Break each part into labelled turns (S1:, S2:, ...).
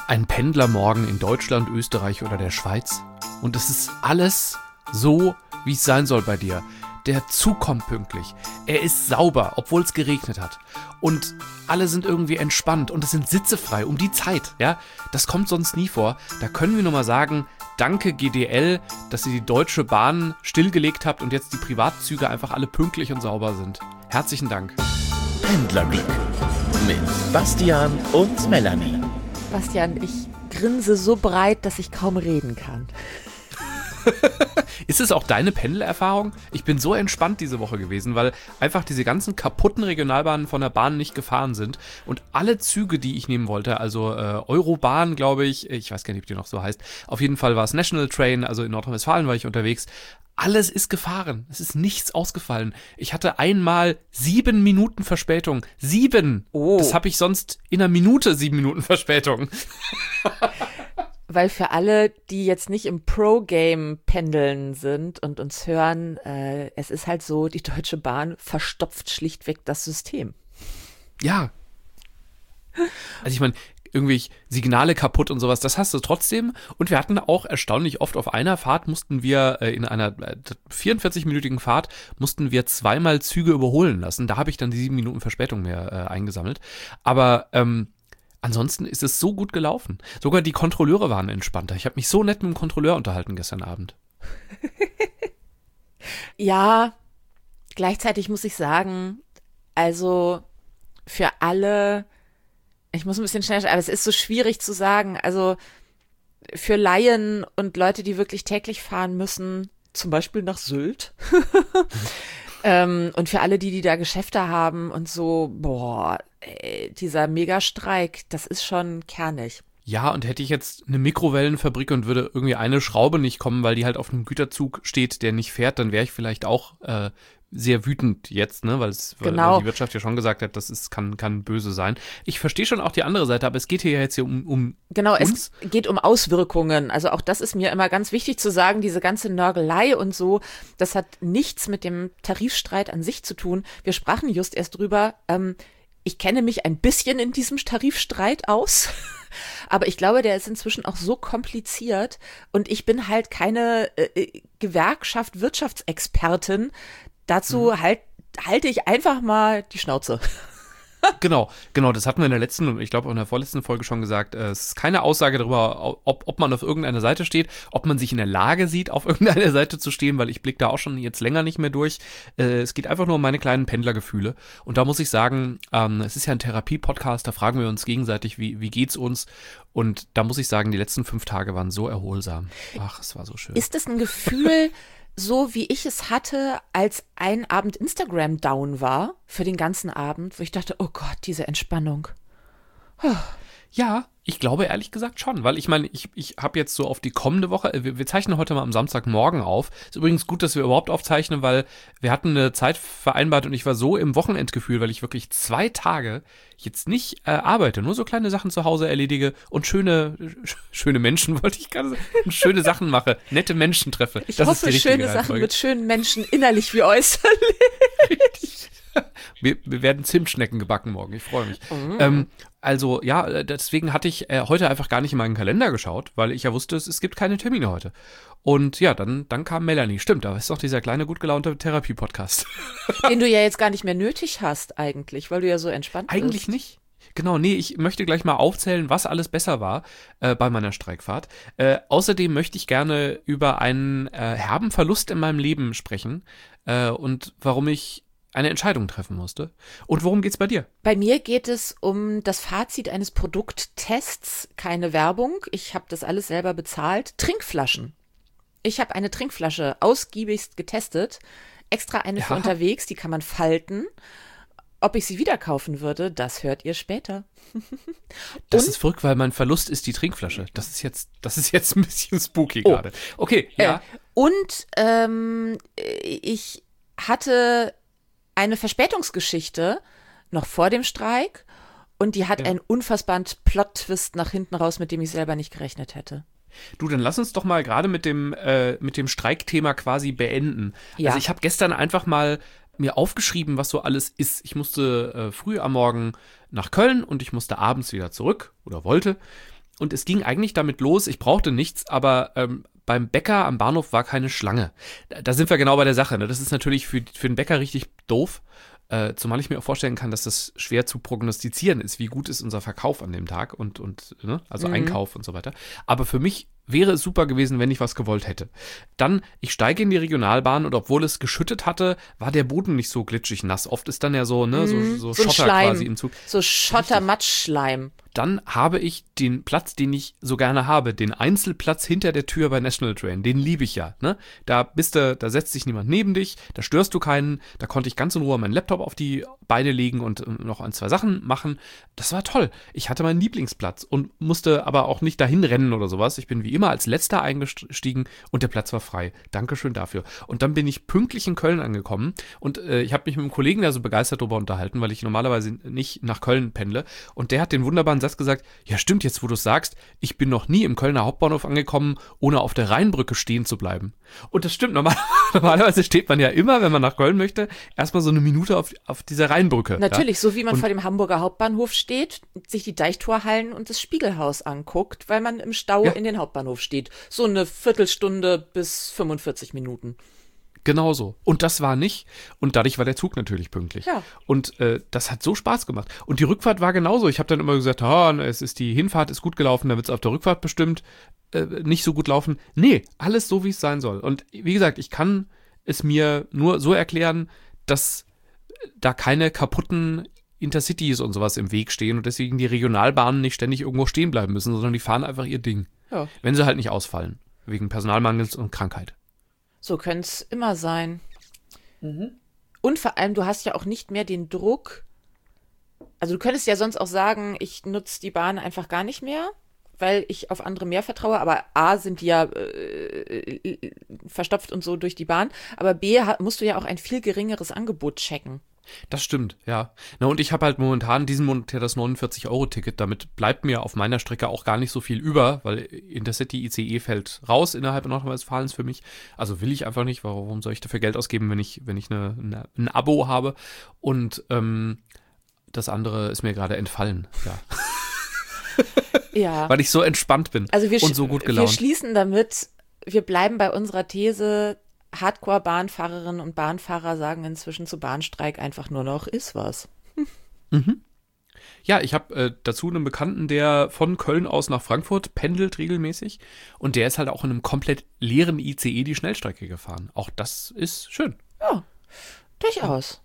S1: Ein Pendlermorgen in Deutschland, Österreich oder der Schweiz. Und es ist alles so, wie es sein soll bei dir. Der Zug kommt pünktlich. Er ist sauber, obwohl es geregnet hat. Und alle sind irgendwie entspannt und es sind Sitze frei um die Zeit. Ja, das kommt sonst nie vor. Da können wir nur mal sagen, danke GDL, dass ihr die Deutsche Bahn stillgelegt habt und jetzt die Privatzüge einfach alle pünktlich und sauber sind. Herzlichen Dank.
S2: Pendlerglück mit Bastian und Melanie.
S3: Bastian, ich grinse so breit, dass ich kaum reden kann.
S1: Ist es auch deine Pendelerfahrung? Ich bin so entspannt diese Woche gewesen, weil einfach diese ganzen kaputten Regionalbahnen von der Bahn nicht gefahren sind und alle Züge, die ich nehmen wollte, also Eurobahn, glaube ich weiß gar nicht, ob die noch so heißt, auf jeden Fall war es National Train, also in Nordrhein-Westfalen war ich unterwegs, alles ist gefahren, es ist nichts ausgefallen. Ich hatte einmal 7 Minuten Verspätung, 7!
S3: Oh.
S1: Das habe ich sonst in einer Minute 7 Minuten Verspätung.
S3: Weil für alle, die jetzt nicht im Pro-Game pendeln sind und uns hören, es ist halt so, die Deutsche Bahn verstopft schlichtweg das System.
S1: Ja. Also ich meine, irgendwie Signale kaputt und sowas, das hast du trotzdem. Und wir hatten auch erstaunlich oft auf einer Fahrt mussten wir, in einer 44-minütigen Fahrt, mussten wir zweimal Züge überholen lassen. Da habe ich dann die 7 Minuten Verspätung mehr eingesammelt. Aber ansonsten ist es so gut gelaufen. Sogar die Kontrolleure waren entspannter. Ich habe mich so nett mit dem Kontrolleur unterhalten gestern Abend.
S3: Ja, gleichzeitig muss ich sagen, also für alle, ich muss ein bisschen schneller, aber es ist so schwierig zu sagen, also für Laien und Leute, die wirklich täglich fahren müssen, zum Beispiel nach Sylt, und für alle, die da Geschäfte haben und so, boah, ey, dieser Megastreik, das ist schon kernig.
S1: Ja, und hätte ich jetzt eine Mikrowellenfabrik und würde irgendwie eine Schraube nicht kommen, weil die halt auf einem Güterzug steht, der nicht fährt, dann wäre ich vielleicht auch sehr wütend jetzt, ne, weil die Wirtschaft ja schon gesagt hat, kann böse sein. Ich verstehe schon auch die andere Seite, aber es geht hier jetzt um
S3: Genau,
S1: uns.
S3: Es geht um Auswirkungen. Also auch das ist mir immer ganz wichtig zu sagen, diese ganze Nörgelei und so, das hat nichts mit dem Tarifstreit an sich zu tun. Wir sprachen just erst drüber, ich kenne mich ein bisschen in diesem Tarifstreit aus, aber ich glaube, der ist inzwischen auch so kompliziert und ich bin halt keine Gewerkschaft, Wirtschaftsexpertin. Dazu halte ich einfach mal die Schnauze.
S1: Genau, das hatten wir in der letzten und ich glaube auch in der vorletzten Folge schon gesagt. Es ist keine Aussage darüber, ob man auf irgendeiner Seite steht, ob man sich in der Lage sieht, auf irgendeiner Seite zu stehen, weil ich blicke da auch schon jetzt länger nicht mehr durch. Es geht einfach nur um meine kleinen Pendlergefühle. Und da muss ich sagen, es ist ja ein Therapie-Podcast, da fragen wir uns gegenseitig, wie geht's uns? Und da muss ich sagen, die letzten 5 Tage waren so erholsam. Ach, es war so schön.
S3: Ist das ein Gefühl, so wie ich es hatte, als ein Abend Instagram down war, für den ganzen Abend, wo ich dachte, oh Gott, diese Entspannung.
S1: Ja, ich glaube ehrlich gesagt schon, weil ich meine, ich habe jetzt so auf die kommende Woche, wir zeichnen heute mal am Samstagmorgen auf. Ist übrigens gut, dass wir überhaupt aufzeichnen, weil wir hatten eine Zeit vereinbart und ich war so im Wochenendgefühl, weil ich wirklich 2 Tage jetzt nicht arbeite, nur so kleine Sachen zu Hause erledige und schöne Menschen, wollte ich gerade sagen, und schöne Sachen mache, nette Menschen treffe.
S3: Ich
S1: das
S3: hoffe,
S1: ist die
S3: schöne
S1: richtige
S3: Sachen
S1: Reihenfolge.
S3: mit schönen Menschen, innerlich wie äußerlich.
S1: Wir werden Zimtschnecken gebacken morgen, ich freue mich. Also ja, deswegen hatte ich heute einfach gar nicht in meinen Kalender geschaut, weil ich ja wusste, es gibt keine Termine heute. Und ja, dann kam Melanie. Stimmt, da ist doch dieser kleine, gut gelaunte Therapie-Podcast.
S3: Den du ja jetzt gar nicht mehr nötig hast eigentlich, weil du ja so entspannt bist.
S1: Eigentlich nicht. Genau, nee, ich möchte gleich mal aufzählen, was alles besser war bei meiner Streikfahrt. Außerdem möchte ich gerne über einen herben Verlust in meinem Leben sprechen und warum ich eine Entscheidung treffen musste. Und worum geht's bei dir?
S3: Bei mir geht es um das Fazit eines Produkttests, keine Werbung. Ich habe das alles selber bezahlt. Trinkflaschen. Ich habe eine Trinkflasche ausgiebigst getestet. Extra eine für unterwegs, die kann man falten. Ob ich sie wieder kaufen würde, das hört ihr später.
S1: Das ist verrückt, weil mein Verlust ist die Trinkflasche. Das ist jetzt ein bisschen spooky gerade. Okay, ja.
S3: Und ich hatte eine Verspätungsgeschichte noch vor dem Streik und die hat einen unfassbaren Plot-Twist nach hinten raus, mit dem ich selber nicht gerechnet hätte.
S1: Du, dann lass uns doch mal gerade mit dem Streikthema quasi beenden.
S3: Ja.
S1: Also ich habe gestern einfach mal mir aufgeschrieben, was so alles ist. Ich musste früh am Morgen nach Köln und ich musste abends wieder zurück oder wollte. und es ging eigentlich damit los, ich brauchte nichts, aber beim Bäcker am Bahnhof war keine Schlange. Da sind wir genau bei der Sache. Ne? Das ist natürlich für den Bäcker richtig doof. Zumal ich mir auch vorstellen kann, dass das schwer zu prognostizieren ist, wie gut ist unser Verkauf an dem Tag und ne? Also Einkauf und so weiter. Aber für mich wäre es super gewesen, wenn ich was gewollt hätte. Dann, ich steige in die Regionalbahn und obwohl es geschüttet hatte, war der Boden nicht so glitschig nass. Oft ist dann ja so, ne, so Schotter
S3: Schleim,
S1: quasi im Zug.
S3: So Schotter-Matsch-Schleim.
S1: Dann habe ich den Platz, den ich so gerne habe, den Einzelplatz hinter der Tür bei National Train, den liebe ich ja, ne? Da setzt sich niemand neben dich, da störst du keinen, da konnte ich ganz in Ruhe meinen Laptop auf die Beine legen und noch 1, 2 Sachen machen. Das war toll. Ich hatte meinen Lieblingsplatz und musste aber auch nicht dahin rennen oder sowas. Ich bin wie immer als Letzter eingestiegen und der Platz war frei. Dankeschön dafür. Und dann bin ich pünktlich in Köln angekommen und ich habe mich mit einem Kollegen da so begeistert darüber unterhalten, weil ich normalerweise nicht nach Köln pendle und der hat den wunderbaren Satz gesagt, ja stimmt, jetzt wo du es sagst, ich bin noch nie im Kölner Hauptbahnhof angekommen, ohne auf der Rheinbrücke stehen zu bleiben. Und das stimmt, normalerweise steht man ja immer, wenn man nach Köln möchte, erstmal so eine Minute auf dieser Rheinbrücke.
S3: Natürlich, so wie man vor dem Hamburger Hauptbahnhof steht, sich die Deichtorhallen und das Spiegelhaus anguckt, weil man im Stau in den Hauptbahnhof steht. So eine Viertelstunde bis 45 Minuten.
S1: Genau so. Und das war nicht. Und dadurch war der Zug natürlich pünktlich. Ja. Und das hat so Spaß gemacht. Und die Rückfahrt war genauso. Ich habe dann immer gesagt, die Hinfahrt ist gut gelaufen, dann wird es auf der Rückfahrt bestimmt nicht so gut laufen. Nee, alles so, wie es sein soll. Und wie gesagt, ich kann es mir nur so erklären, dass da keine kaputten Intercities und sowas im Weg stehen und deswegen die Regionalbahnen nicht ständig irgendwo stehen bleiben müssen, sondern die fahren einfach ihr Ding. Ja. Wenn sie halt nicht ausfallen. Wegen Personalmangels und Krankheit.
S3: So könnte es immer sein. Und vor allem, du hast ja auch nicht mehr den Druck. Also du könntest ja sonst auch sagen, ich nutze die Bahn einfach gar nicht mehr, weil ich auf andere mehr vertraue. Aber A, sind die ja verstopft und so durch die Bahn. Aber B, musst du ja auch ein viel geringeres Angebot checken.
S1: Das stimmt, ja. Na, und ich habe halt momentan diesen Monat ja das 49-Euro-Ticket. Damit bleibt mir auf meiner Strecke auch gar nicht so viel über, weil Intercity ICE fällt raus innerhalb Nordrhein-Westfalens für mich. Also will ich einfach nicht. Warum soll ich dafür Geld ausgeben, wenn ich ein Abo habe? Und das andere ist mir gerade entfallen, ja.
S3: Ja.
S1: Weil ich so entspannt bin und so gut gelaunt.
S3: Wir schließen damit, wir bleiben bei unserer These, Hardcore-Bahnfahrerinnen und Bahnfahrer sagen inzwischen zu Bahnstreik einfach nur noch, ist was.
S1: Ja, ich habe dazu einen Bekannten, der von Köln aus nach Frankfurt pendelt regelmäßig und der ist halt auch in einem komplett leeren ICE die Schnellstrecke gefahren. Auch das ist schön.
S3: Ja, durchaus.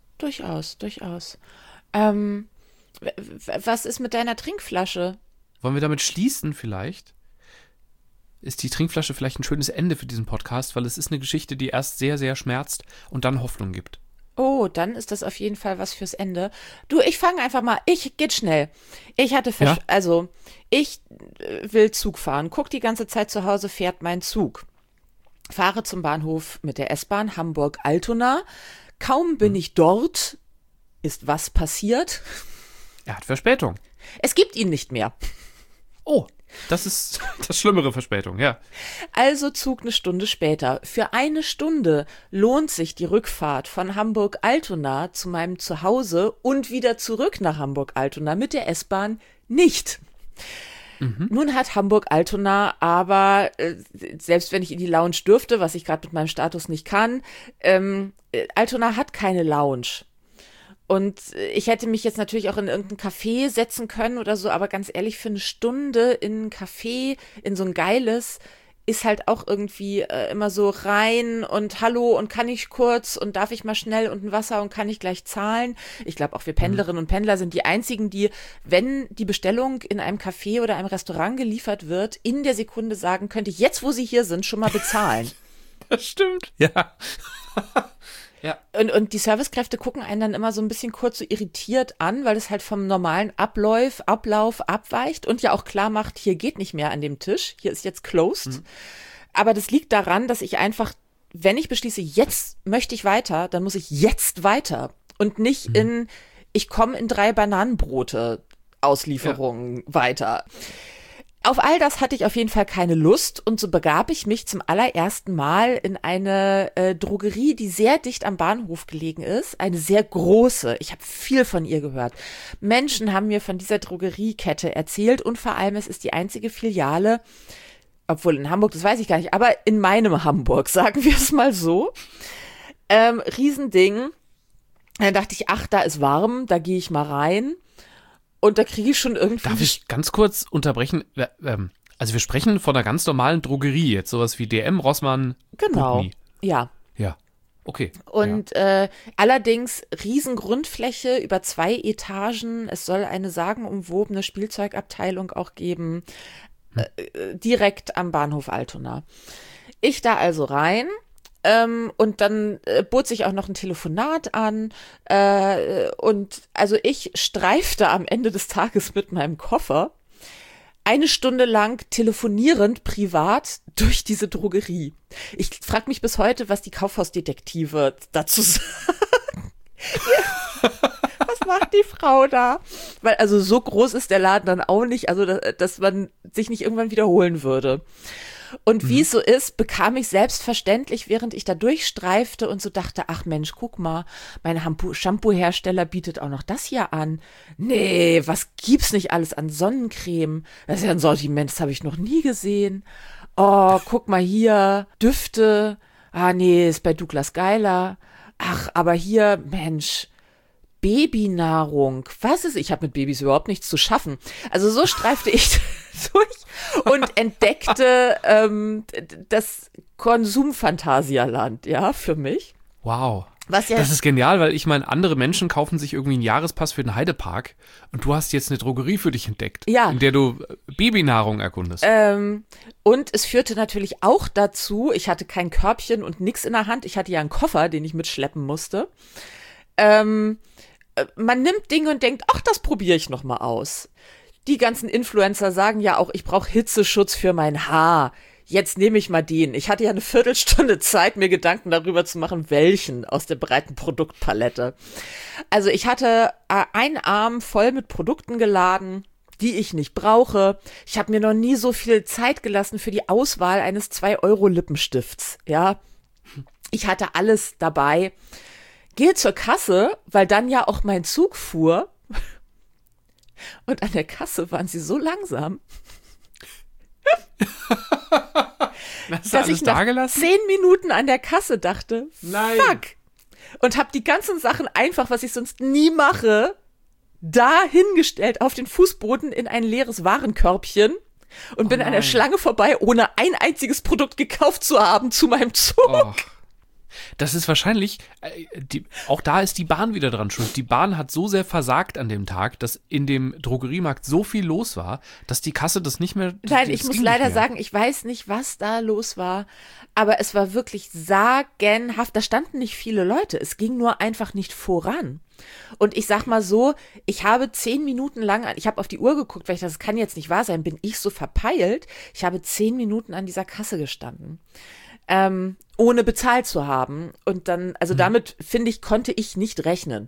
S3: Was ist mit deiner Trinkflasche?
S1: Wollen wir damit schließen vielleicht? Ist die Trinkflasche vielleicht ein schönes Ende für diesen Podcast, weil es ist eine Geschichte, die erst sehr, sehr schmerzt und dann Hoffnung gibt.
S3: Oh, dann ist das auf jeden Fall was fürs Ende. Du, ich fange einfach mal, geht schnell. Ich will Zug fahren, guck die ganze Zeit zu Hause, fährt mein Zug. Fahre zum Bahnhof mit der S-Bahn Hamburg-Altona. Kaum bin ich dort, ist was passiert?
S1: Er hat Verspätung.
S3: Es gibt ihn nicht mehr.
S1: Oh, das ist das schlimmere Verspätung, ja.
S3: Also Zug eine Stunde später. Für eine Stunde lohnt sich die Rückfahrt von Hamburg-Altona zu meinem Zuhause und wieder zurück nach Hamburg-Altona mit der S-Bahn nicht. Nun hat Hamburg-Altona aber, selbst wenn ich in die Lounge dürfte, was ich gerade mit meinem Status nicht kann, Altona hat keine Lounge. Und ich hätte mich jetzt natürlich auch in irgendein Café setzen können oder so, aber ganz ehrlich, für eine Stunde in ein Café, in so ein geiles, ist halt auch irgendwie immer so rein und hallo und kann ich kurz und darf ich mal schnell und ein Wasser und kann ich gleich zahlen. Ich glaube auch wir Pendlerinnen und Pendler sind die einzigen, die, wenn die Bestellung in einem Café oder einem Restaurant geliefert wird, in der Sekunde sagen, könnte ich jetzt, wo sie hier sind, schon mal bezahlen.
S1: Das stimmt, ja.
S3: Ja. Und die Servicekräfte gucken einen dann immer so ein bisschen kurz so irritiert an, weil es halt vom normalen Ablauf abweicht und ja auch klar macht, hier geht nicht mehr an dem Tisch, hier ist jetzt closed. Aber das liegt daran, dass ich einfach, wenn ich beschließe, jetzt möchte ich weiter, dann muss ich jetzt weiter und nicht ich komme in 3 Bananenbrote Auslieferungen weiter. Auf all das hatte ich auf jeden Fall keine Lust und so begab ich mich zum allerersten Mal in eine Drogerie, die sehr dicht am Bahnhof gelegen ist. Eine sehr große. Ich habe viel von ihr gehört. Menschen haben mir von dieser Drogeriekette erzählt und vor allem, es ist die einzige Filiale, obwohl in Hamburg, das weiß ich gar nicht, aber in meinem Hamburg, sagen wir es mal so. Riesending. Dann dachte ich, ach, da ist warm, da gehe ich mal rein. Und da kriege ich schon irgendwie...
S1: Darf ich ganz kurz unterbrechen? Also wir sprechen von einer ganz normalen Drogerie, jetzt sowas wie DM, Rossmann,
S3: Genau,
S1: Butni.
S3: ja.
S1: Ja, okay.
S3: Und allerdings Riesengrundfläche über 2 Etagen. Es soll eine sagenumwobene Spielzeugabteilung auch geben, direkt am Bahnhof Altona. Ich da also rein. Und dann bot sich auch noch ein Telefonat an und also ich streifte am Ende des Tages mit meinem Koffer 1 Stunde lang telefonierend privat durch diese Drogerie. Ich frage mich bis heute, was die Kaufhausdetektive dazu sagen. Was macht die Frau da? Weil also so groß ist der Laden dann auch nicht, also dass man sich nicht irgendwann wiederholen würde. Und wie es so ist, bekam ich selbstverständlich, während ich da durchstreifte und so dachte, ach Mensch, guck mal, mein Shampoo-Hersteller bietet auch noch das hier an. Nee, was gibt's nicht alles an Sonnencreme? Das ist ja ein Sortiment, das habe ich noch nie gesehen. Oh, guck mal hier, Düfte. Ah nee, ist bei Douglas geiler. Ach, aber hier, Mensch, Babynahrung. Was ist? Ich habe mit Babys überhaupt nichts zu schaffen. Also so streifte ich durch und entdeckte das Konsumphantasialand, ja, für mich.
S1: Wow.
S3: Was ja,
S1: das ist genial, weil ich meine, andere Menschen kaufen sich irgendwie einen Jahrespass für den Heidepark und du hast jetzt eine Drogerie für dich entdeckt,
S3: ja,
S1: in der du Babynahrung erkundest.
S3: Und es führte natürlich auch dazu, ich hatte kein Körbchen und nix in der Hand, ich hatte ja einen Koffer, den ich mitschleppen musste. Man nimmt Dinge und denkt, ach, das probiere ich noch mal aus. Die ganzen Influencer sagen ja auch, ich brauche Hitzeschutz für mein Haar. Jetzt nehme ich mal den. Ich hatte ja eine Viertelstunde Zeit, mir Gedanken darüber zu machen, welchen aus der breiten Produktpalette. Also ich hatte einen Arm voll mit Produkten geladen, die ich nicht brauche. Ich habe mir noch nie so viel Zeit gelassen für die Auswahl eines 2-Euro-Lippenstifts. Ja, ich hatte alles dabei. Gehe zur Kasse, weil dann ja auch mein Zug fuhr. Und an der Kasse waren sie so langsam, dass ich nach 10 Minuten an der Kasse dachte,
S1: Nein.
S3: fuck. Und habe die ganzen Sachen einfach, was ich sonst nie mache, da hingestellt auf den Fußboden in ein leeres Warenkörbchen und bin an der Schlange vorbei, ohne ein einziges Produkt gekauft zu haben zu meinem Zug.
S1: Oh. Das ist wahrscheinlich, auch da ist die Bahn wieder dran schuld. Die Bahn hat so sehr versagt an dem Tag, dass in dem Drogeriemarkt so viel los war, dass die Kasse das nicht mehr...
S3: Nein, ich muss leider sagen, ich weiß nicht, was da los war, aber es war wirklich sagenhaft. Da standen nicht viele Leute, es ging nur einfach nicht voran. Und ich sag mal so, ich habe 10 Minuten lang, ich habe auf die Uhr geguckt, weil ich dachte, das kann jetzt nicht wahr sein, bin ich so verpeilt. Ich habe 10 Minuten an dieser Kasse gestanden. Ohne bezahlt zu haben. Und dann, also damit, finde ich, konnte ich nicht rechnen.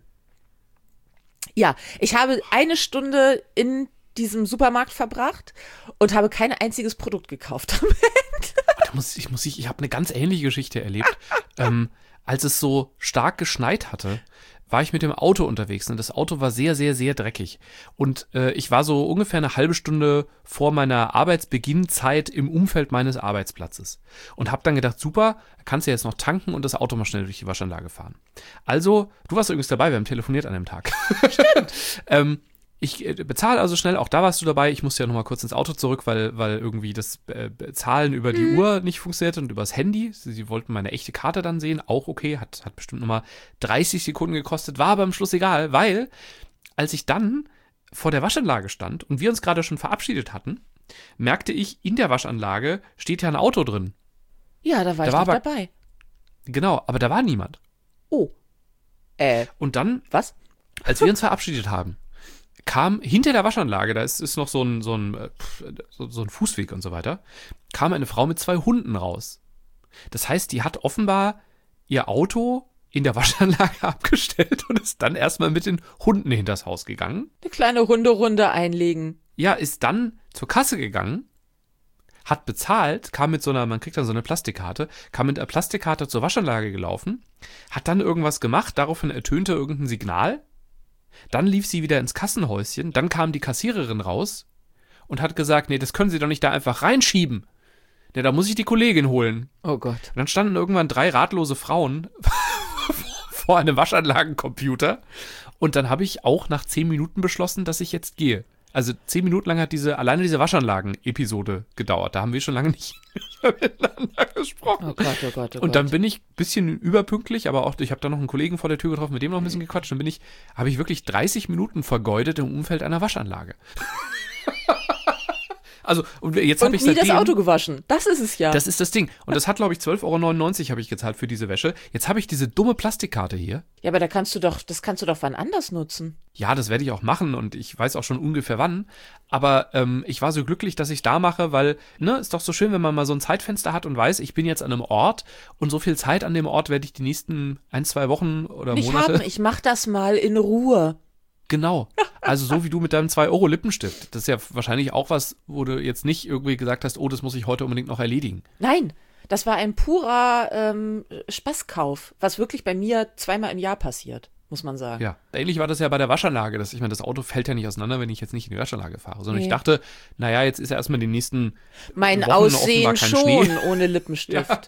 S3: Ja, ich habe 1 Stunde in diesem Supermarkt verbracht und habe kein einziges Produkt gekauft damit.
S1: Ich habe eine ganz ähnliche Geschichte erlebt. Als es so stark geschneit hatte, war ich mit dem Auto unterwegs und das Auto war sehr, sehr, sehr dreckig. Und ich war so ungefähr eine halbe Stunde vor meiner Arbeitsbeginnzeit im Umfeld meines Arbeitsplatzes. Und habe dann gedacht, super, kannst du jetzt noch tanken und das Auto mal schnell durch die Waschanlage fahren. Also, du warst übrigens dabei, wir haben telefoniert an dem Tag. Stimmt. Ich bezahle also schnell, auch da warst du dabei. Ich musste ja noch mal kurz ins Auto zurück, weil irgendwie das Zahlen über die Uhr nicht funktionierte und übers Handy. Sie wollten meine echte Karte dann sehen, auch okay, hat bestimmt noch mal 30 Sekunden gekostet, war aber am Schluss egal, weil als ich dann vor der Waschanlage stand und wir uns gerade schon verabschiedet hatten, merkte ich, in der Waschanlage steht ja ein Auto drin.
S3: Ja, da war ich doch dabei.
S1: Genau, aber da war niemand.
S3: Oh.
S1: Und dann,
S3: was?
S1: Als wir uns verabschiedet haben, kam hinter der Waschanlage, da ist noch so ein Fußweg und so weiter, kam eine Frau mit 2 Hunden raus. Das heißt, die hat offenbar ihr Auto in der Waschanlage abgestellt und ist dann erstmal mit den Hunden hinters Haus gegangen.
S3: Eine kleine Hunderunde einlegen.
S1: Ja, ist dann zur Kasse gegangen, hat bezahlt, kam mit so einer, man kriegt dann so eine Plastikkarte, kam mit einer Plastikkarte zur Waschanlage gelaufen, hat dann irgendwas gemacht, daraufhin ertönte irgendein Signal, dann lief sie wieder ins Kassenhäuschen, dann kam die Kassiererin raus und hat gesagt, nee, das können Sie doch nicht da einfach reinschieben. Ja, da muss ich die Kollegin holen.
S3: Oh Gott.
S1: Und dann standen irgendwann 3 ratlose Frauen vor einem Waschanlagencomputer und dann habe ich auch nach 10 Minuten beschlossen, dass ich jetzt gehe. Also 10 Minuten lang hat alleine diese Waschanlagen-Episode gedauert. Da haben wir schon lange nicht miteinander gesprochen.
S3: Oh Gott, oh Gott, oh Gott.
S1: Und dann bin ich ein bisschen überpünktlich, aber auch, ich habe da noch einen Kollegen vor der Tür getroffen, mit dem noch ein bisschen gequatscht. Dann habe ich wirklich 30 Minuten vergeudet im Umfeld einer Waschanlage. Also, und jetzt habe ich
S3: nie
S1: seitdem,
S3: das Auto gewaschen. Das ist es ja.
S1: Das ist das Ding. Und das hat, glaube ich, 12,99 € habe ich gezahlt für diese Wäsche. Jetzt habe ich diese dumme Plastikkarte hier.
S3: Ja, aber das kannst du doch wann anders nutzen.
S1: Ja, das werde ich auch machen und ich weiß auch schon ungefähr wann. Aber ich war so glücklich, dass ich da mache, weil, ist doch so schön, wenn man mal so ein Zeitfenster hat und weiß, ich bin jetzt an einem Ort und so viel Zeit an dem Ort werde ich die nächsten 1-2 Wochen oder Monate.
S3: Ich mach das mal in Ruhe.
S1: Genau. Also so wie du mit deinem 2 € Lippenstift. Das ist ja wahrscheinlich auch was, wo du jetzt nicht irgendwie gesagt hast, oh, das muss ich heute unbedingt noch erledigen.
S3: Nein, das war ein purer Spaßkauf, was wirklich bei mir 2-mal im Jahr passiert, muss man sagen.
S1: Ja, ähnlich war das ja bei der Waschanlage. Ich meine, das Auto fällt ja nicht auseinander, wenn ich jetzt nicht in die Waschanlage fahre. Sondern ich dachte, naja, jetzt ist ja erstmal die nächsten
S3: mein
S1: Wochen
S3: Aussehen schon
S1: Schnee.
S3: ohne Lippenstift.
S1: Ja.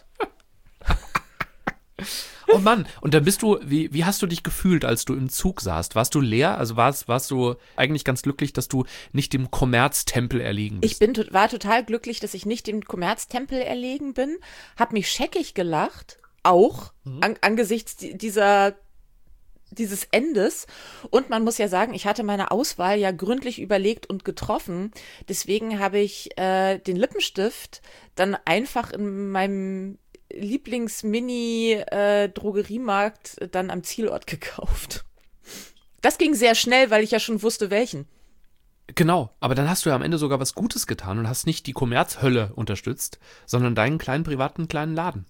S1: Oh Mann, und dann bist du, wie hast du dich gefühlt, als du im Zug saßt? Warst du leer? Also warst du eigentlich ganz glücklich, dass du nicht dem Kommerztempel erlegen bist?
S3: War total glücklich, dass ich nicht dem Kommerztempel erlegen bin. Hab mich scheckig gelacht, auch angesichts dieses Endes. Und man muss ja sagen, ich hatte meine Auswahl ja gründlich überlegt und getroffen. Deswegen habe ich den Lippenstift dann einfach in meinem Lieblings-Mini-Drogeriemarkt dann am Zielort gekauft. Das ging sehr schnell, weil ich ja schon wusste, welchen.
S1: Genau, aber dann hast du ja am Ende sogar was Gutes getan und hast nicht die Kommerzhölle unterstützt, sondern deinen kleinen privaten kleinen Laden.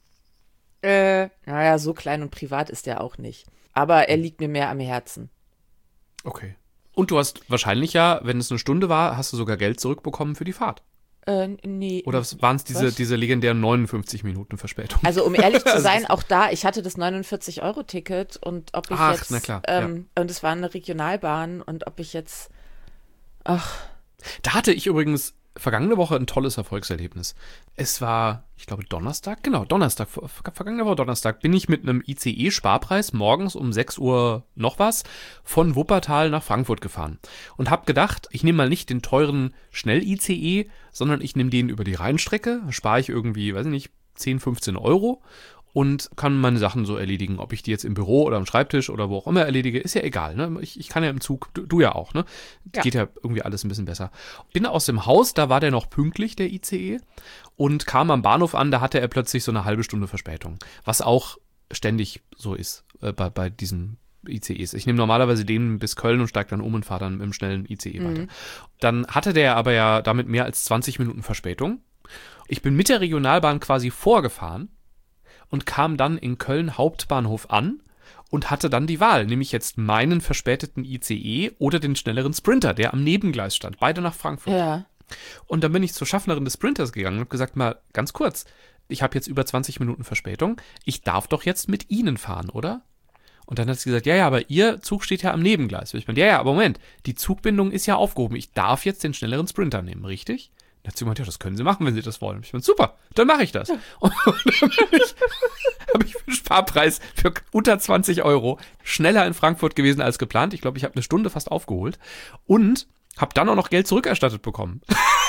S3: Naja, so klein und privat ist der auch nicht. Aber er liegt mir mehr am Herzen.
S1: Okay. Und du hast wahrscheinlich ja, wenn es eine Stunde war, hast du sogar Geld zurückbekommen für die Fahrt.
S3: Nee.
S1: Oder waren es diese legendären 59 Minuten Verspätung?
S3: Also um ehrlich zu sein, auch da, ich hatte das 49-Euro-Ticket und ob ich jetzt,
S1: na klar,
S3: und es war eine Regionalbahn und ob ich jetzt,
S1: Da hatte ich übrigens vergangene Woche ein tolles Erfolgserlebnis. Es war, ich glaube, Donnerstag, vergangene Woche Donnerstag, bin ich mit einem ICE-Sparpreis morgens um 6 Uhr noch was von Wuppertal nach Frankfurt gefahren und habe gedacht, ich nehme mal nicht den teuren Schnell-ICE, sondern ich nehme den über die Rheinstrecke, spare ich irgendwie, weiß ich nicht, 10, 15 € und kann meine Sachen so erledigen. Ob ich die jetzt im Büro oder am Schreibtisch oder wo auch immer erledige, ist ja egal. Ne? Ich kann ja im Zug, du ja auch. Ne?
S3: Ja.
S1: Geht ja irgendwie alles ein bisschen besser. Bin aus dem Haus, da war der noch pünktlich, der ICE, und kam am Bahnhof an, da hatte er plötzlich so eine halbe Stunde Verspätung. Was auch ständig so ist bei diesen ICEs. Ich nehme normalerweise den bis Köln und steige dann um und fahre dann im schnellen ICE weiter. Dann hatte der aber ja damit mehr als 20 Minuten Verspätung. Ich bin mit der Regionalbahn quasi vorgefahren und kam dann in Köln Hauptbahnhof an und hatte dann die Wahl, nämlich jetzt meinen verspäteten ICE oder den schnelleren Sprinter, der am Nebengleis stand, beide nach Frankfurt.
S3: ja.
S1: Und dann bin ich zur Schaffnerin des Sprinters gegangen und habe gesagt, mal ganz kurz, ich habe jetzt über 20 Minuten Verspätung, ich darf doch jetzt mit Ihnen fahren, oder? Und dann hat sie gesagt, ja, aber Ihr Zug steht ja am Nebengleis. Und ich meinte, ja, aber Moment, die Zugbindung ist ja aufgehoben, ich darf jetzt den schnelleren Sprinter nehmen, richtig? Dann hat sie gemeint, ja, das können Sie machen, wenn Sie das wollen. Ich meinte, super, dann mache ich das. Und dann habe ich für einen Sparpreis für unter 20 € schneller in Frankfurt gewesen als geplant. Ich glaube, ich habe eine Stunde fast aufgeholt und habe dann auch noch Geld zurückerstattet bekommen.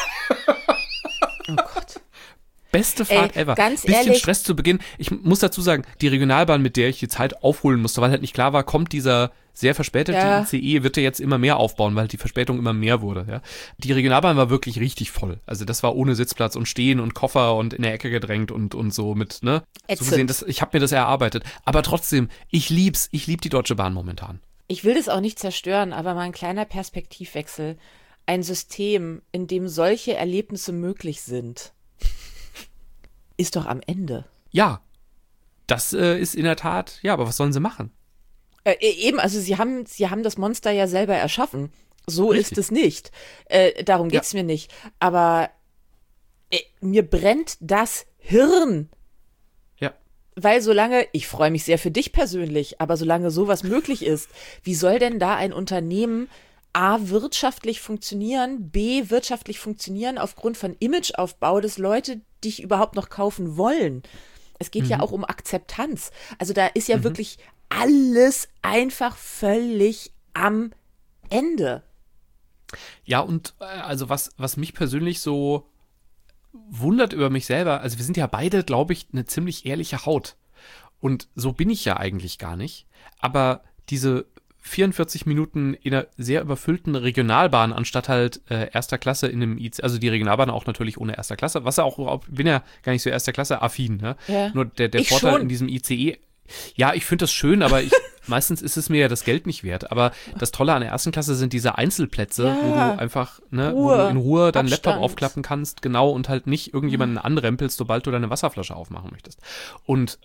S3: Oh Gott.
S1: Beste Fahrt ever.
S3: Ganz
S1: Bisschen
S3: ehrlich,
S1: Stress zu Beginn. Ich muss dazu sagen, die Regionalbahn, mit der ich die Zeit aufholen musste, weil halt nicht klar war, kommt dieser sehr verspätete ICE, wird er jetzt immer mehr aufbauen, weil die Verspätung immer mehr wurde. Ja. Die Regionalbahn war wirklich richtig voll. Also das war ohne Sitzplatz und Stehen und Koffer und in der Ecke gedrängt und so mit, ne? So gesehen, ich habe mir das erarbeitet. Aber trotzdem, ich lieb die Deutsche Bahn momentan.
S3: Ich will das auch nicht zerstören, aber mal ein kleiner Perspektivwechsel. Ein System, in dem solche Erlebnisse möglich sind, ist doch am Ende.
S1: Ja, das ist in der Tat, ja, aber was sollen sie machen?
S3: Eben, also sie haben das Monster ja selber erschaffen. So
S1: Richtig.
S3: ist es nicht. Darum geht's mir nicht. Aber mir brennt das Hirn.
S1: Ja.
S3: Weil ich freue mich sehr für dich persönlich, aber solange sowas möglich ist, wie soll denn da ein Unternehmen A, wirtschaftlich funktionieren, B, wirtschaftlich funktionieren aufgrund von Imageaufbau, dass Leute dich überhaupt noch kaufen wollen? Es geht ja auch um Akzeptanz. Also da ist ja wirklich alles einfach völlig am Ende.
S1: Ja, und also was mich persönlich so wundert über mich selber, also wir sind ja beide, glaube ich, eine ziemlich ehrliche Haut. Und so bin ich ja eigentlich gar nicht. Aber diese 44 Minuten in einer sehr überfüllten Regionalbahn, anstatt halt erster Klasse in einem IC, also die Regionalbahn auch natürlich ohne erster Klasse, was ja auch, bin ja gar nicht so erster Klasse affin, ne?
S3: Ja.
S1: Nur der
S3: Ich
S1: Vorteil
S3: schon.
S1: in diesem ICE, ja, ich finde das schön, aber meistens ist es mir ja das Geld nicht wert. Aber das Tolle an der ersten Klasse sind diese Einzelplätze,
S3: Ja.
S1: wo du einfach, ne, wo
S3: Ruhe,
S1: du in Ruhe deinen Laptop
S3: Abstand.
S1: aufklappen kannst, genau, und halt nicht irgendjemanden anrempelst, sobald du deine Wasserflasche aufmachen möchtest. Und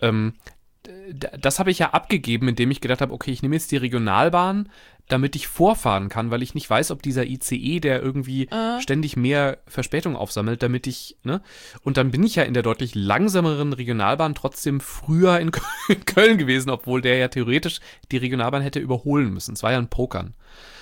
S1: das habe ich ja abgegeben, indem ich gedacht habe, okay, ich nehme jetzt die Regionalbahn, damit ich vorfahren kann, weil ich nicht weiß, ob dieser ICE, der irgendwie ständig mehr Verspätung aufsammelt, damit ich, ne? Und dann bin ich ja in der deutlich langsameren Regionalbahn trotzdem früher in Köln gewesen, obwohl der ja theoretisch die Regionalbahn hätte überholen müssen. Es war ja ein Pokern.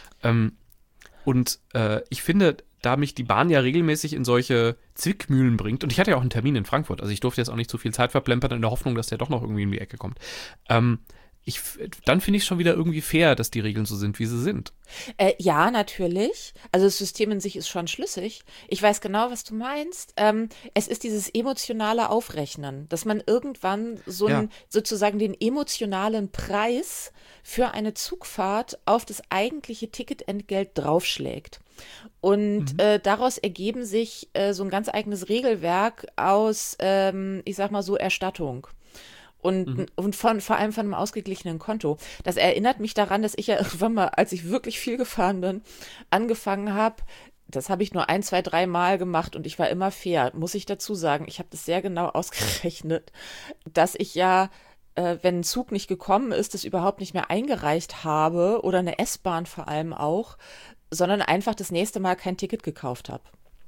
S1: Und ich finde, da mich die Bahn ja regelmäßig in solche Zwickmühlen bringt, und ich hatte ja auch einen Termin in Frankfurt, also ich durfte jetzt auch nicht zu viel Zeit verplempern in der Hoffnung, dass der doch noch irgendwie in die Ecke kommt. Dann finde ich es schon wieder irgendwie fair, dass die Regeln so sind, wie sie sind.
S3: Ja, natürlich. Also das System in sich ist schon schlüssig. Ich weiß genau, was du meinst. Es ist dieses emotionale Aufrechnen, dass man irgendwann sozusagen den emotionalen Preis für eine Zugfahrt auf das eigentliche Ticketentgelt draufschlägt. Und daraus ergeben sich so ein ganz eigenes Regelwerk aus, ich sag mal so, Erstattung. Und vor allem von einem ausgeglichenen Konto. Das erinnert mich daran, dass ich ja irgendwann mal, als ich wirklich viel gefahren bin, angefangen habe. Das habe ich nur 1, 2, 3 Mal gemacht und ich war immer fair, muss ich dazu sagen. Ich habe das sehr genau ausgerechnet, dass ich ja, wenn ein Zug nicht gekommen ist, das überhaupt nicht mehr eingereicht habe oder eine S-Bahn vor allem auch, sondern einfach das nächste Mal kein Ticket gekauft habe.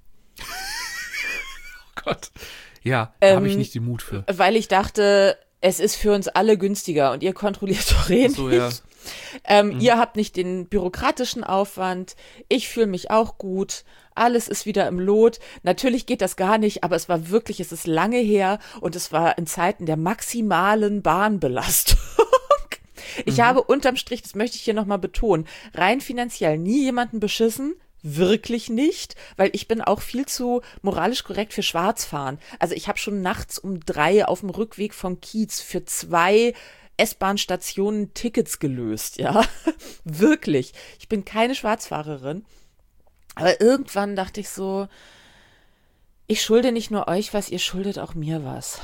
S1: Oh Gott. Ja, da habe ich nicht den Mut für.
S3: Weil ich dachte, es ist für uns alle günstiger und ihr kontrolliert doch nicht.
S1: So, ja.
S3: Ihr habt nicht den bürokratischen Aufwand, ich fühle mich auch gut, alles ist wieder im Lot. Natürlich geht das gar nicht, aber es ist lange her und es war in Zeiten der maximalen Bahnbelastung. Ich habe unterm Strich, das möchte ich hier nochmal betonen, rein finanziell nie jemanden beschissen. Wirklich nicht, weil ich bin auch viel zu moralisch korrekt für Schwarzfahren. Also ich habe schon nachts um 3 auf dem Rückweg vom Kiez für 2 S-Bahn-Stationen Tickets gelöst, ja. Wirklich. Ich bin keine Schwarzfahrerin. Aber irgendwann dachte ich so, ich schulde nicht nur euch was, ihr schuldet auch mir was.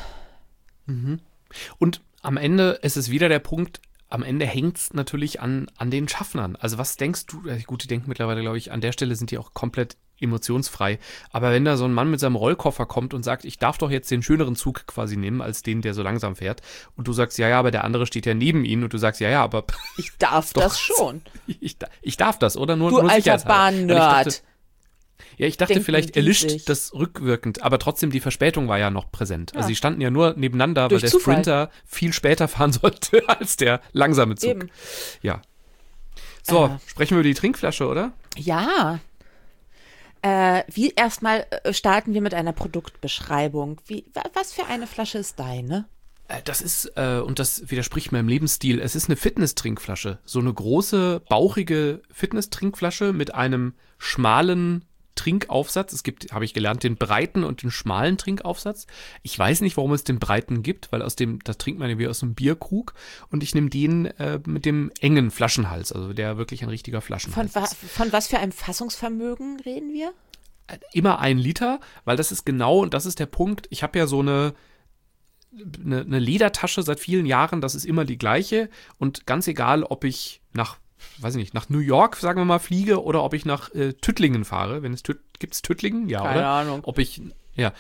S1: Und am Ende ist es wieder der Punkt, am Ende hängt es natürlich an den Schaffnern. Also was denkst du, gut, die denken mittlerweile, glaube ich, an der Stelle sind die auch komplett emotionsfrei. Aber wenn da so ein Mann mit seinem Rollkoffer kommt und sagt, ich darf doch jetzt den schöneren Zug quasi nehmen, als den, der so langsam fährt, und du sagst, ja, aber der andere steht ja neben ihm, und du sagst, ja, aber
S3: Ich darf
S1: doch,
S3: das schon.
S1: ich darf das, oder? Nur
S3: Du alter
S1: sicherheitshalber.
S3: Bahnnerd.
S1: Ja, ich dachte,
S3: Denken
S1: vielleicht
S3: die
S1: erlischt
S3: sich.
S1: das rückwirkend, aber trotzdem, die Verspätung war ja noch präsent.
S3: Ja.
S1: Also sie standen ja nur nebeneinander,
S3: Durch
S1: weil der
S3: Zufall.
S1: Sprinter viel später fahren sollte als der langsame Zug.
S3: Eben.
S1: Ja. So, sprechen wir über die Trinkflasche, oder?
S3: Ja. Wie erstmal starten wir mit einer Produktbeschreibung. Was für eine Flasche ist deine?
S1: Das ist, und das widerspricht meinem Lebensstil, es ist eine Fitness-Trinkflasche. So eine große, bauchige Fitness-Trinkflasche mit einem schmalen Trinkaufsatz. Es gibt, habe ich gelernt, den breiten und den schmalen Trinkaufsatz. Ich weiß nicht, warum es den breiten gibt, weil das trinkt man ja wie aus einem Bierkrug. Und ich nehme den mit dem engen Flaschenhals, also der wirklich ein richtiger Flaschenhals ist.
S3: Von was für einem Fassungsvermögen reden wir?
S1: Immer 1 Liter, weil das ist genau, und das ist der Punkt, ich habe ja so eine Ledertasche seit vielen Jahren, das ist immer die gleiche, und ganz egal, ob ich nach New York, sagen wir mal, fliege, oder ob ich nach Tüttlingen fahre, gibt's Tüttlingen? Ja,
S3: Keine
S1: oder?
S3: Ahnung.
S1: Ob ich Ja,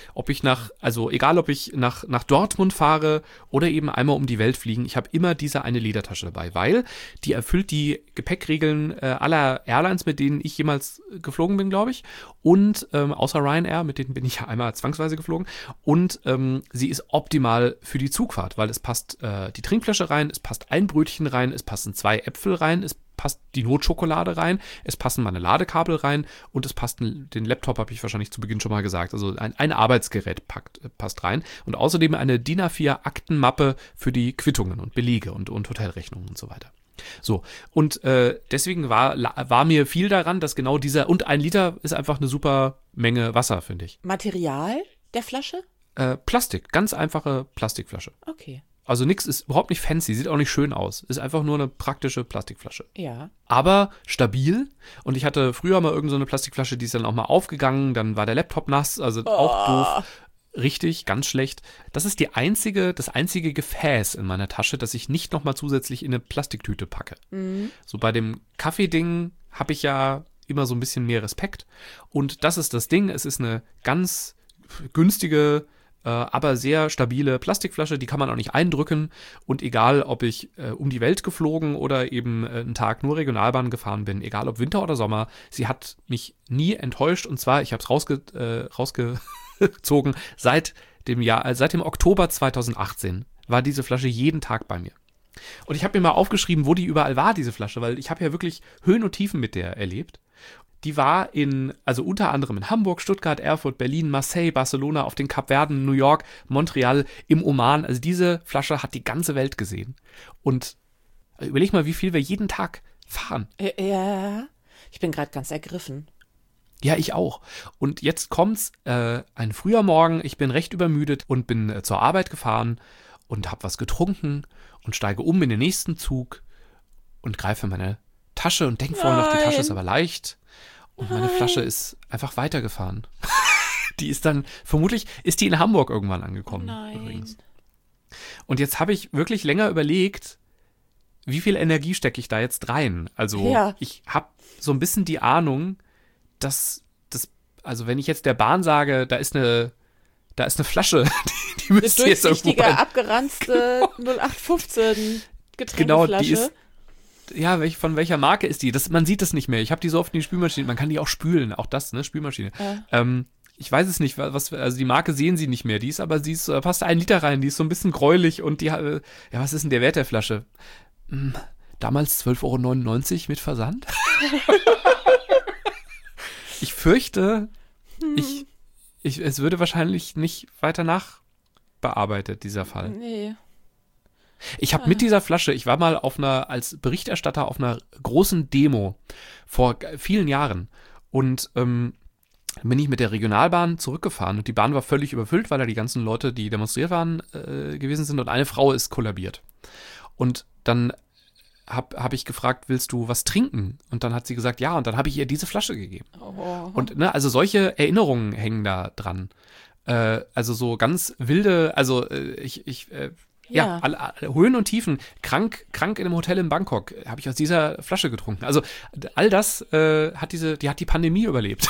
S1: egal ob ich nach Dortmund fahre oder eben einmal um die Welt fliegen, ich habe immer diese eine Ledertasche dabei, weil die erfüllt die Gepäckregeln aller Airlines, mit denen ich jemals geflogen bin, glaube ich. Und außer Ryanair, mit denen bin ich ja einmal zwangsweise geflogen. Und sie ist optimal für die Zugfahrt, weil es passt die Trinkflasche rein, es passt ein Brötchen rein, es passen 2 Äpfel rein, es passt die Notschokolade rein, es passen meine Ladekabel rein und es passt den Laptop, habe ich wahrscheinlich zu Beginn schon mal gesagt. Also ein Arbeitsgerät passt rein und außerdem eine DIN A4 Aktenmappe für die Quittungen und Belege und Hotelrechnungen und so weiter. So, und deswegen war mir viel daran, dass genau und 1 Liter ist einfach eine super Menge Wasser, finde ich.
S3: Material der Flasche?
S1: Plastik, ganz einfache Plastikflasche.
S3: Okay.
S1: Also nix, ist überhaupt nicht fancy, sieht auch nicht schön aus. Ist einfach nur eine praktische Plastikflasche.
S3: Ja.
S1: Aber stabil. Und ich hatte früher mal irgend so eine Plastikflasche, die ist dann auch mal aufgegangen. Dann war der Laptop nass, also auch doof. Richtig, ganz schlecht. Das ist das einzige Gefäß in meiner Tasche, das ich nicht nochmal zusätzlich in eine Plastiktüte packe.
S3: Mhm.
S1: So bei dem Kaffeeding habe ich ja immer so ein bisschen mehr Respekt. Und das ist das Ding. Es ist eine ganz günstige, aber sehr stabile Plastikflasche, die kann man auch nicht eindrücken und egal, ob ich um die Welt geflogen oder eben einen Tag nur Regionalbahn gefahren bin, egal ob Winter oder Sommer, sie hat mich nie enttäuscht und zwar, ich habe es rausgezogen, seit dem Oktober 2018 war diese Flasche jeden Tag bei mir. Und ich habe mir mal aufgeschrieben, wo die überall war, diese Flasche, weil ich habe ja wirklich Höhen und Tiefen mit der erlebt. Die war also unter anderem in Hamburg, Stuttgart, Erfurt, Berlin, Marseille, Barcelona, auf den Kapverden, New York, Montreal, im Oman. Also diese Flasche hat die ganze Welt gesehen. Und überleg mal, wie viel wir jeden Tag fahren.
S3: Ja, ich bin gerade ganz ergriffen.
S1: Ja, ich auch. Und jetzt kommt's, ein früher Morgen, ich bin recht übermüdet und bin zur Arbeit gefahren und habe was getrunken und steige um in den nächsten Zug und greife meine Tasche und denke vorher noch, die Tasche ist aber leicht. Und meine Flasche ist einfach weitergefahren. Vermutlich ist die in Hamburg irgendwann angekommen. Übrigens. Und jetzt habe ich wirklich länger überlegt, wie viel Energie stecke ich da jetzt rein? Also ich habe so ein bisschen die Ahnung, dass also wenn ich jetzt der Bahn sage, da ist eine Flasche, die müsste jetzt irgendwo
S3: durchsichtige, abgeranzte 0815 Getränkeflasche.
S1: Genau, die ist. Ja, von welcher Marke ist die? Man sieht das nicht mehr. Ich habe die so oft in die Spülmaschine. Man kann die auch spülen. Auch das, ne? Spülmaschine. Ich weiß es nicht, also die Marke sehen sie nicht mehr. Da passt 1 Liter rein. Die ist so ein bisschen gräulich und was ist denn der Wert der Flasche? Damals 12,99 € mit Versand. Ich fürchte, es würde wahrscheinlich nicht weiter nachbearbeitet, dieser Fall.
S3: Nee.
S1: Ich habe mit dieser Flasche, ich war mal als Berichterstatter auf einer großen Demo vor vielen Jahren und bin ich mit der Regionalbahn zurückgefahren und die Bahn war völlig überfüllt, weil da die ganzen Leute, die demonstriert waren, gewesen sind und eine Frau ist kollabiert. Und dann hab ich gefragt, willst du was trinken? Und dann hat sie gesagt, ja, und dann habe ich ihr diese Flasche gegeben. Oh. Und also solche Erinnerungen hängen da dran. Also so ganz wilde, also ja, Höhen und Tiefen. Krank in einem Hotel in Bangkok habe ich aus dieser Flasche getrunken. Also all das hat die Pandemie überlebt.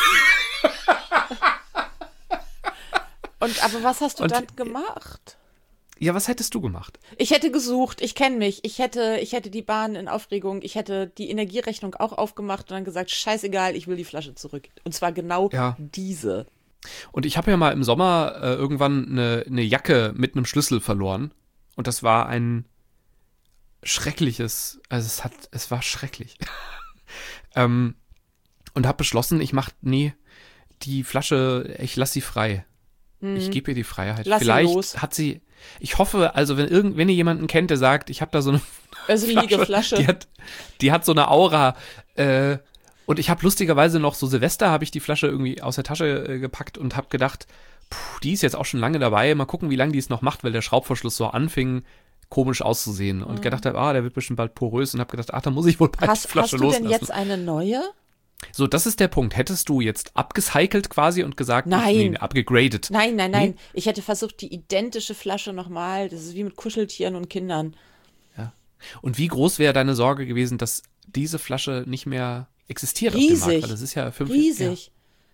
S3: Aber was hast du dann gemacht?
S1: Ja, was hättest du gemacht?
S3: Ich hätte gesucht, ich kenne mich. Ich hätte die Bahn in Aufregung, ich hätte die Energierechnung auch aufgemacht und dann gesagt, scheißegal, ich will die Flasche zurück. Und zwar genau diese.
S1: Und ich habe ja mal im Sommer irgendwann eine Jacke mit einem Schlüssel verloren. Und das war ein schreckliches, also es war schrecklich. Und habe beschlossen, die Flasche, ich lasse sie frei. Ich gebe ihr die Freiheit. Vielleicht hat sie, ich hoffe, also wenn ihr jemanden kennt, der sagt, ich habe da so eine
S3: Flasche.
S1: Die hat so eine Aura. Und ich habe lustigerweise noch so Silvester, habe ich die Flasche irgendwie aus der Tasche gepackt und habe gedacht, die ist jetzt auch schon lange dabei. Mal gucken, wie lange die es noch macht, weil der Schraubverschluss so anfing, komisch auszusehen. Und gedacht habe, der wird bestimmt bald porös. Und habe gedacht, da muss ich wohl bald die Flasche loslassen.
S3: Hast du denn jetzt eine neue?
S1: So, das ist der Punkt. Hättest du jetzt abgecycelt quasi und gesagt, abgegradet?
S3: Nein. Nee? Ich hätte versucht, die identische Flasche nochmal. Das ist wie mit Kuscheltieren und Kindern.
S1: Ja. Und wie groß wäre deine Sorge gewesen, dass diese Flasche nicht mehr existiert auf dem Markt? Weil das ist ja 5
S3: riesig.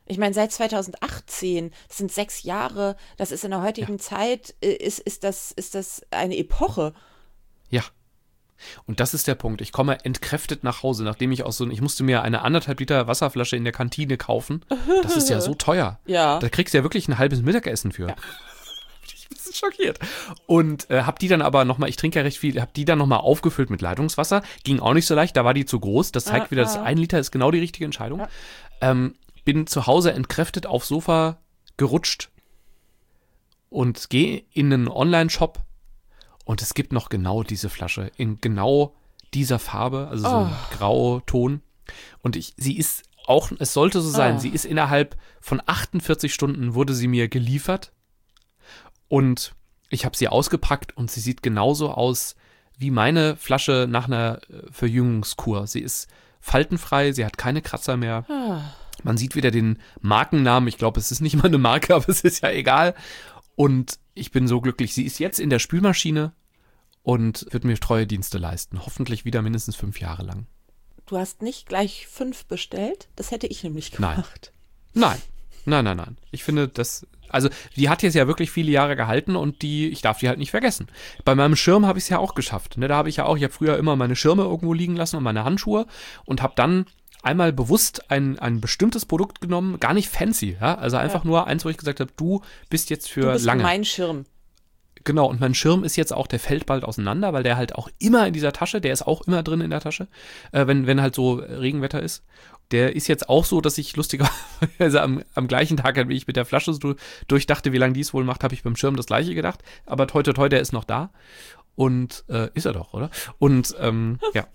S3: Ich meine, seit 2018, das sind 6 Jahre, das ist in der heutigen Zeit, ist das eine Epoche.
S1: Ja. Und das ist der Punkt. Ich komme entkräftet nach Hause, nachdem ich ich musste mir eine 1,5 Liter Wasserflasche in der Kantine kaufen. Das ist ja so teuer.
S3: Ja.
S1: Da kriegst du ja wirklich ein halbes Mittagessen für. Ja. Ich bin ein bisschen schockiert. Und hab die dann aber nochmal, ich trinke ja recht viel, hab die dann nochmal aufgefüllt mit Leitungswasser. Ging auch nicht so leicht, da war die zu groß. Das zeigt wieder, dass 1 Liter ist genau die richtige Entscheidung. Ja. Bin zu Hause entkräftet aufs Sofa gerutscht und gehe in einen Online-Shop und es gibt noch genau diese Flasche in genau dieser Farbe, also so ein Grauton. Und sie ist auch, es sollte so sein, sie ist innerhalb von 48 Stunden wurde sie mir geliefert und ich habe sie ausgepackt und sie sieht genauso aus wie meine Flasche nach einer Verjüngungskur. Sie ist faltenfrei, sie hat keine Kratzer mehr. Man sieht wieder den Markennamen. Ich glaube, es ist nicht mal eine Marke, aber es ist ja egal. Und ich bin so glücklich. Sie ist jetzt in der Spülmaschine und wird mir treue Dienste leisten. Hoffentlich wieder mindestens 5 Jahre lang.
S3: Du hast nicht gleich 5 bestellt? Das hätte ich nämlich gemacht.
S1: Nein. Ich finde, die hat jetzt ja wirklich viele Jahre gehalten und ich darf die halt nicht vergessen. Bei meinem Schirm habe ich es ja auch geschafft. Ne? Da habe ich habe früher immer meine Schirme irgendwo liegen lassen und meine Handschuhe und habe dann einmal bewusst ein bestimmtes Produkt genommen, gar nicht fancy, ja? Also einfach nur eins, wo ich gesagt habe, du bist jetzt für
S3: du bist
S1: lange.
S3: Mein Schirm.
S1: Genau, und mein Schirm ist jetzt auch, der fällt bald auseinander, weil der halt auch immer in dieser Tasche, der ist auch immer drin in der Tasche, wenn halt so Regenwetter ist. Der ist jetzt auch so, dass ich lustigerweise am gleichen Tag, wie ich mit der Flasche so durchdachte, wie lange die es wohl macht, habe ich beim Schirm das Gleiche gedacht. Aber toi, der ist noch da. Und ist er doch, oder? Und ja.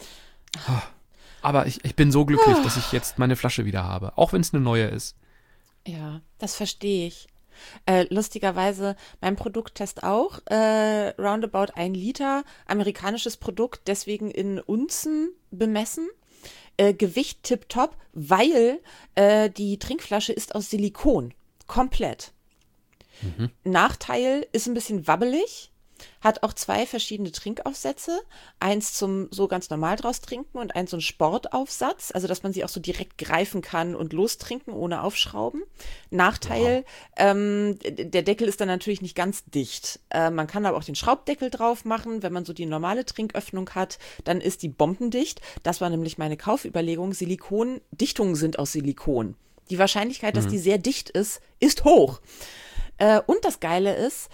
S1: Aber ich bin so glücklich, dass ich jetzt meine Flasche wieder habe, auch wenn es eine neue ist.
S3: Ja, das verstehe ich. Lustigerweise, mein Produkttest auch, roundabout 1 Liter, amerikanisches Produkt, deswegen in Unzen bemessen. Gewicht tipptopp, weil die Trinkflasche ist aus Silikon, komplett. Nachteil, ist ein bisschen wabbelig. Hat auch 2 verschiedene Trinkaufsätze. Eins zum so ganz normal draus trinken und eins so ein Sportaufsatz, also dass man sie auch so direkt greifen kann und lostrinken ohne aufschrauben. Nachteil, der Deckel ist dann natürlich nicht ganz dicht. Man kann aber auch den Schraubdeckel drauf machen. Wenn man so die normale Trinköffnung hat, dann ist die bombendicht. Das war nämlich meine Kaufüberlegung. Dichtungen sind aus Silikon. Die Wahrscheinlichkeit, dass die sehr dicht ist hoch. Und das Geile ist,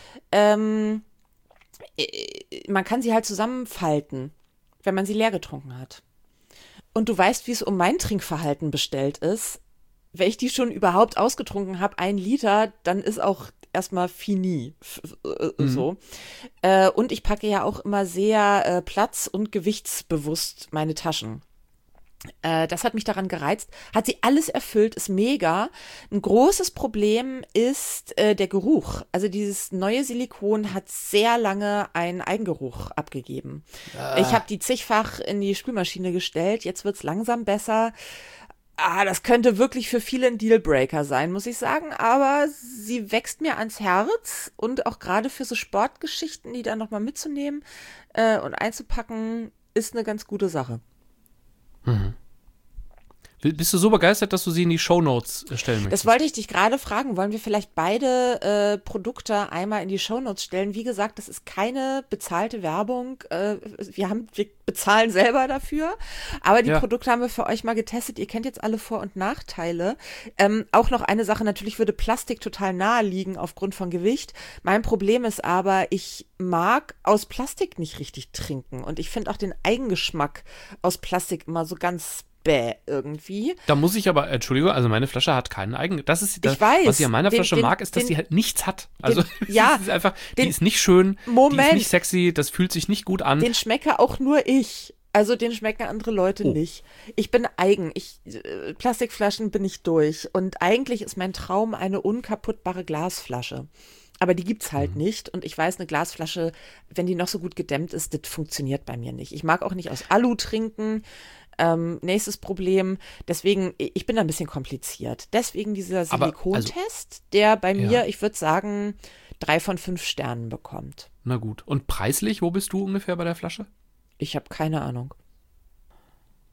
S3: man kann sie halt zusammenfalten, wenn man sie leer getrunken hat. Und du weißt, wie es um mein Trinkverhalten bestellt ist. Wenn ich die schon überhaupt ausgetrunken habe, 1 Liter, dann ist auch erstmal fini. So. Und ich packe ja auch immer sehr platz- und gewichtsbewusst meine Taschen. Das hat mich daran gereizt. Hat sie alles erfüllt, ist mega. Ein großes Problem ist der Geruch. Also dieses neue Silikon hat sehr lange einen Eigengeruch abgegeben. Ich habe die zigfach in die Spülmaschine gestellt. Jetzt wird's langsam besser. Das könnte wirklich für viele ein Dealbreaker sein, muss ich sagen. Aber sie wächst mir ans Herz. Und auch gerade für so Sportgeschichten, die dann nochmal mitzunehmen und einzupacken, ist eine ganz gute Sache.
S1: Bist du so begeistert, dass du sie in die Shownotes stellen möchtest?
S3: Das wollte ich dich gerade fragen. Wollen wir vielleicht beide Produkte einmal in die Shownotes stellen? Wie gesagt, das ist keine bezahlte Werbung. Wir bezahlen selber dafür. Aber die Produkte haben wir für euch mal getestet. Ihr kennt jetzt alle Vor- und Nachteile. Auch noch eine Sache, natürlich würde Plastik total nahe liegen aufgrund von Gewicht. Mein Problem ist aber, ich mag aus Plastik nicht richtig trinken. Und ich finde auch den Eigengeschmack aus Plastik immer so ganz irgendwie.
S1: Da muss ich aber, Entschuldigung, also meine Flasche hat keinen eigenen. Das ist das,
S3: ich weiß,
S1: was ich an meiner Flasche mag, ist, dass sie halt nichts hat. Also die ist einfach, die ist nicht schön, die ist nicht sexy, das fühlt sich nicht gut an.
S3: Den schmecke auch nur ich. Also den schmecken andere Leute nicht. Ich bin eigen. Plastikflaschen bin ich durch. Und eigentlich ist mein Traum eine unkaputtbare Glasflasche. Aber die gibt's halt nicht. Und ich weiß, eine Glasflasche, wenn die noch so gut gedämmt ist, das funktioniert bei mir nicht. Ich mag auch nicht aus Alu trinken. Nächstes Problem. Deswegen, ich bin da ein bisschen kompliziert. Deswegen dieser Silikontest, der bei mir, ich würde sagen, 3 von 5 Sternen bekommt.
S1: Na gut. Und preislich, wo bist du ungefähr bei der Flasche?
S3: Ich habe keine Ahnung.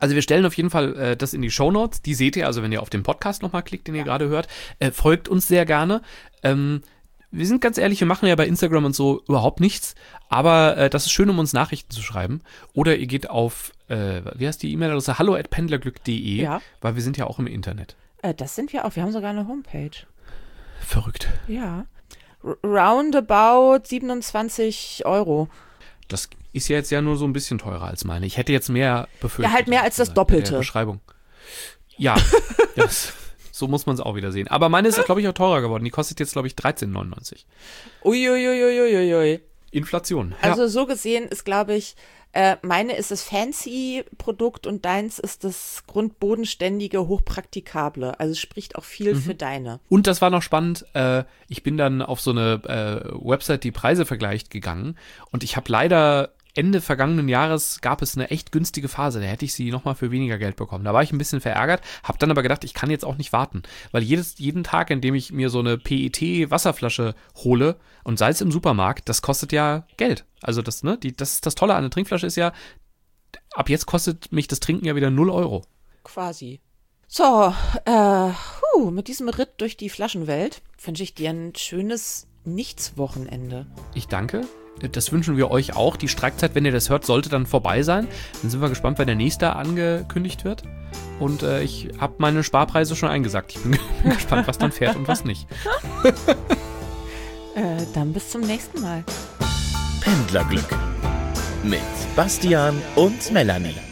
S1: Also wir stellen auf jeden Fall das in die Shownotes. Die seht ihr, also wenn ihr auf den Podcast nochmal klickt, den ihr gerade hört. Folgt uns sehr gerne. Wir sind ganz ehrlich, wir machen ja bei Instagram und so überhaupt nichts. Aber das ist schön, um uns Nachrichten zu schreiben. Oder ihr geht auf, wie heißt die E-Mail-Adresse? hallo@pendlerglück.de, weil wir sind ja auch im Internet.
S3: Das sind wir auch. Wir haben sogar eine Homepage.
S1: Verrückt.
S3: Ja. Roundabout 27 €.
S1: Das ist ja jetzt ja nur so ein bisschen teurer als meine. Ich hätte jetzt mehr befürchtet.
S3: Ja, halt mehr als das Doppelte.
S1: Der Beschreibung. Ja, so muss man es auch wieder sehen. Aber meine ist, glaube ich, auch teurer geworden. Die kostet jetzt, glaube ich, 13,99.
S3: Uiuiuiuiui.
S1: Inflation. Ja.
S3: Also so gesehen ist, glaube ich, meine ist das Fancy-Produkt und deins ist das grundbodenständige, hochpraktikable. Also es spricht auch viel für deine.
S1: Und das war noch spannend, ich bin dann auf so eine Website, die Preise vergleicht, gegangen und ich habe leider Ende vergangenen Jahres gab es eine echt günstige Phase, da hätte ich sie nochmal für weniger Geld bekommen. Da war ich ein bisschen verärgert, habe dann aber gedacht, ich kann jetzt auch nicht warten, weil jeden Tag, in dem ich mir so eine PET-Wasserflasche hole und sei es im Supermarkt, das kostet ja Geld. Also das ist das Tolle an der Trinkflasche ist ja, ab jetzt kostet mich das Trinken ja wieder 0 €.
S3: Quasi. So, mit diesem Ritt durch die Flaschenwelt wünsche ich dir ein schönes Nichtswochenende.
S1: Ich danke. Das wünschen wir euch auch. Die Streikzeit, wenn ihr das hört, sollte dann vorbei sein. Dann sind wir gespannt, wenn der nächste angekündigt wird. Und ich habe meine Sparpreise schon eingesagt. Ich bin gespannt, was dann fährt und was nicht.
S3: Dann bis zum nächsten Mal.
S2: Pendlerglück mit Bastian und Melanie.